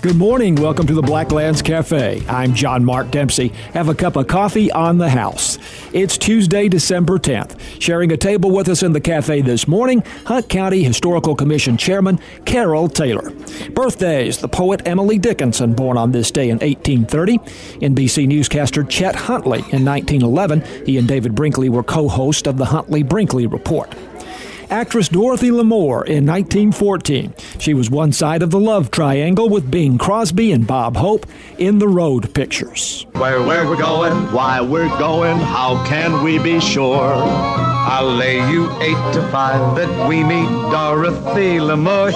Good morning. Welcome to the Blacklands Cafe. I'm John Mark Dempsey. Have a cup of coffee on the house. It's Tuesday, December 10th. Sharing a table with us in the cafe this morning, Hunt County Historical Commission Chairman Carol Taylor. Birthdays, the poet Emily Dickinson, born on this day in 1830. NBC newscaster Chet Huntley in 1911. He and David Brinkley were co-hosts of the Huntley-Brinkley Report. Actress Dorothy Lamour in 1914. She was one side of the love triangle with Bing Crosby and Bob Hope in the Road pictures. Where we're going, why we're going, how can we be sure? I'll lay you 8 to 5 that we meet Dorothy Lamour.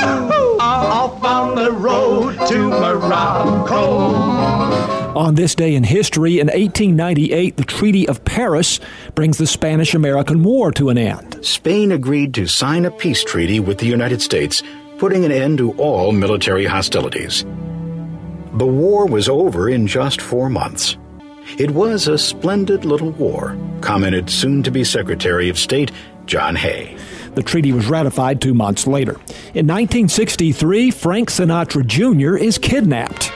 Off on the road to Morocco. On this day in history, in 1898, the Treaty of Paris brings the Spanish-American War to an end. Spain agreed to sign a peace treaty with the United States, putting an end to all military hostilities. The war was over in just 4 months. It was a splendid little war, commented soon-to-be Secretary of State John Hay. The treaty was ratified 2 months later. In 1963, Frank Sinatra Jr. is kidnapped.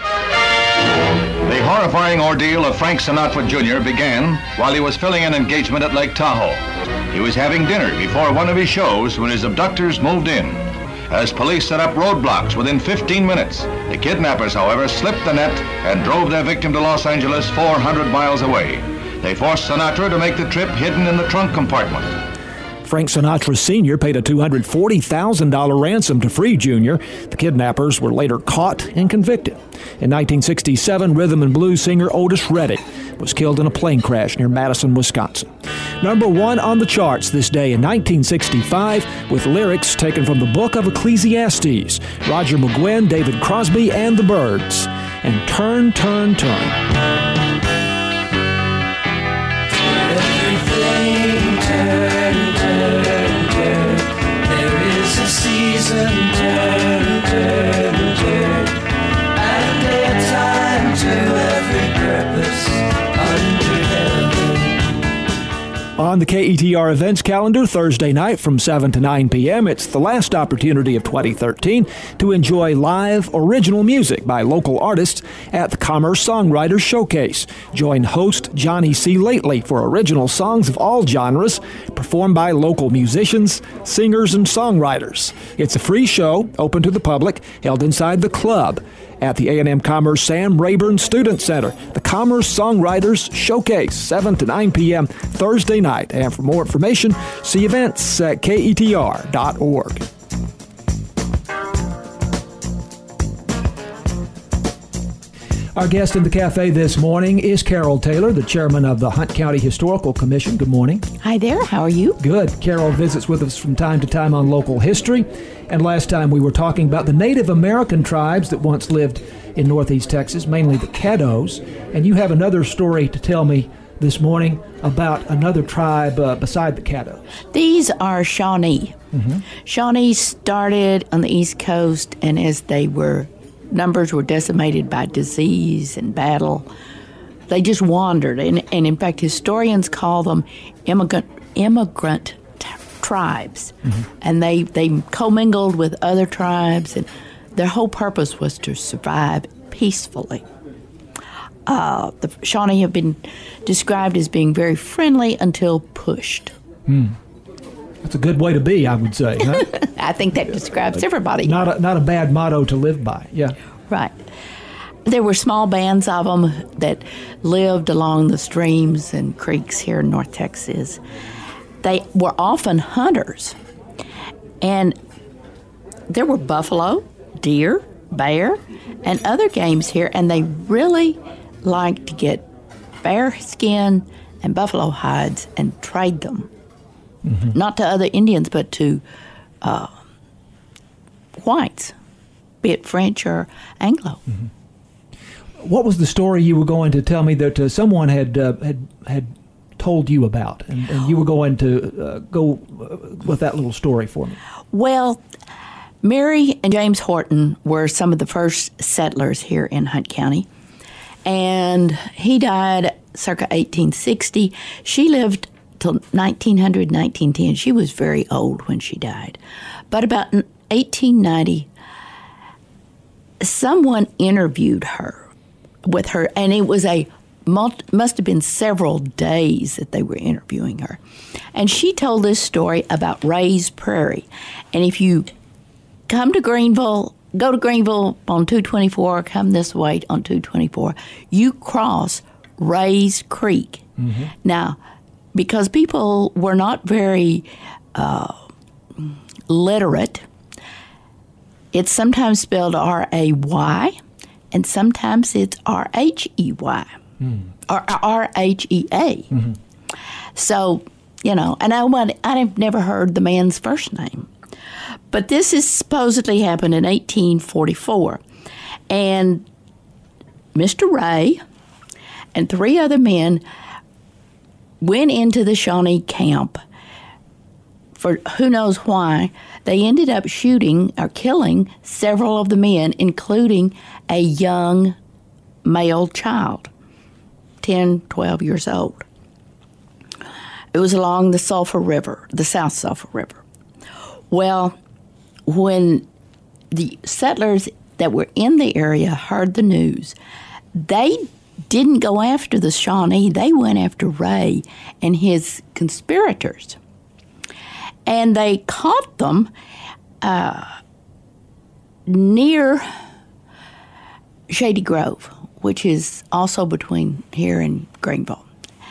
The horrifying ordeal of Frank Sinatra Jr. began while he was filling an engagement at Lake Tahoe. He was having dinner before one of his shows when his abductors moved in. As police set up roadblocks within 15 minutes, the kidnappers, however, slipped the net and drove their victim to Los Angeles 400 miles away. They forced Sinatra to make the trip hidden in the trunk compartment. Frank Sinatra Sr. paid a $240,000 ransom to free Jr. The kidnappers were later caught and convicted. In 1967, rhythm and blues singer Otis Redding was killed in a plane crash near Madison, Wisconsin. Number 1 on the charts this day in 1965 with lyrics taken from the book of Ecclesiastes, Roger McGuinn, David Crosby, and the Byrds. And Turn, Turn, Turn. Everything turn, turn, turn. There is a season, turn, turn, turn. And a time to every purpose under heaven. On the KETR events calendar, Thursday night from 7 to 9 p.m., it's the last opportunity of 2013 to enjoy live original music by local artists at the Commerce Songwriters Showcase. Join host Johnny C. Lately for original songs of all genres performed by local musicians, singers, and songwriters. It's a free show, open to the public, held inside the club at the A&M Commerce Sam Rayburn Student Center. The Commerce Songwriters Showcase, 7 to 9 p.m. Thursday night. And for more information, see events at ketr.org. Our guest in the cafe this morning is Carol Taylor, the chairman of the Hunt County Historical Commission. Good morning. Hi there. How are you? Good. Carol visits with us from time to time on local history. And last time we were talking about the Native American tribes that once lived in Northeast Texas, mainly the Caddos. And you have another story to tell me this morning about another tribe beside the Caddos. These are Shawnee. Mm-hmm. Shawnee started on the East Coast, and as numbers were decimated by disease and battle, they just wandered. And in fact, historians call them immigrant tribes. Mm-hmm. And they commingled with other tribes, and their whole purpose was to survive peacefully. The Shawnee have been described as being very friendly until pushed. That's a good way to be, I would say. Huh? I think that describes everybody. Not a bad motto to live by. Yeah. Right. There were small bands of them that lived along the streams and creeks here in North Texas. They were often hunters. And there were buffalo, deer, bear, and other games here, and they really liked to get bear skin and buffalo hides and trade them. Mm-hmm. Not to other Indians, but to whites, be it French or Anglo. Mm-hmm. What was the story you were going to tell me that someone had told you about, and you were going to go with that little story for me? Well, Mary and James Horton were some of the first settlers here in Hunt County, and he died circa 1860. She lived till 1900, 1910. She was very old when she died. But about 1890, someone interviewed her with her, and it was must have been several days that they were interviewing her. And she told this story about Ray's Prairie. And if you come to Greenville, go to Greenville on 224, come this way on 224, you cross Ray's Creek. Mm-hmm. Now, because people were not very literate, it's sometimes spelled R-A-Y, and sometimes it's R-H-E-Y, or R-H-E-A. Mm-hmm. So, and I've never heard the man's first name. But this is supposedly happened in 1844. And Mr. Ray and 3 other men went into the Shawnee camp for who knows why. They ended up shooting or killing several of the men, including a young male child, 10, 12 years old. It was along the Sulphur River, the South Sulphur River. Well, when the settlers that were in the area heard the news, they didn't go after the Shawnee. They went after Ray and his conspirators. And they caught them near Shady Grove, which is also between here and Greenville.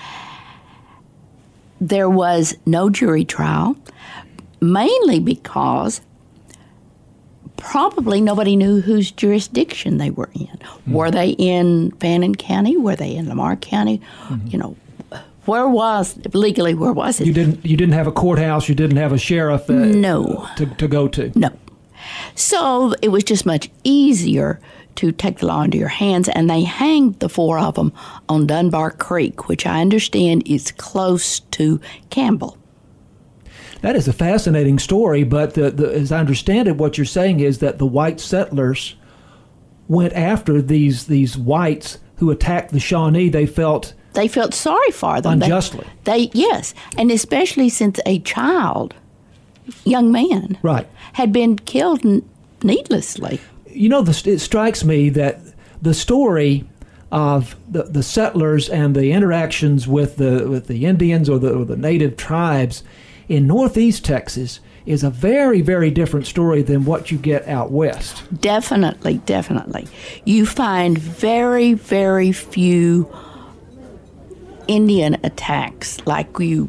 There was no jury trial, mainly because probably nobody knew whose jurisdiction they were in. Mm-hmm. Were they in Fannin County? Were they in Lamar County? Mm-hmm. Where was it? You didn't have a courthouse. You didn't have a sheriff. No. To go to. No. So it was just much easier to take the law into your hands, and they hanged the 4 of them on Dunbar Creek, which I understand is close to Campbell. That is a fascinating story, but as I understand it, what you're saying is that the white settlers went after these whites who attacked the Shawnee. They felt sorry for them. Unjustly. Yes, and especially since a young man, right, had been killed needlessly. It strikes me that the story of the settlers and the interactions with the Indians or the native tribes in Northeast Texas is a very, very different story than what you get out west. Definitely. You find very, very few Indian attacks like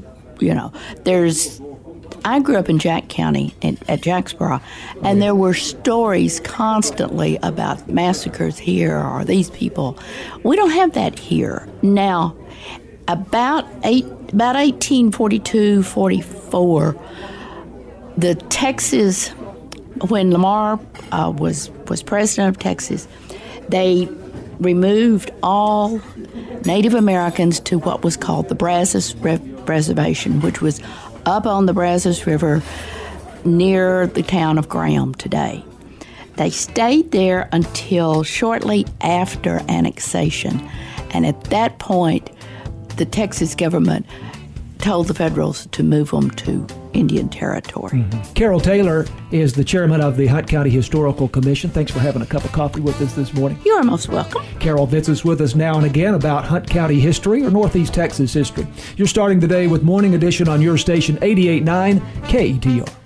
I grew up in Jack County at Jacksboro, and there were stories constantly about massacres here or these people. We don't have that here. Now, about 1842, 44, the Texas, when Lamar was president of Texas, they removed all Native Americans to what was called the Brazos Reservation, which was up on the Brazos River near the town of Graham today. They stayed there until shortly after annexation, and at that point, the Texas government told the Federals to move them to Indian Territory. Mm-hmm. Carol Taylor is the chairman of the Hunt County Historical Commission. Thanks for having a cup of coffee with us this morning. You are most welcome. Carol visits with us now and again about Hunt County history or Northeast Texas history. You're starting the day with Morning Edition on your station 88.9 KETR.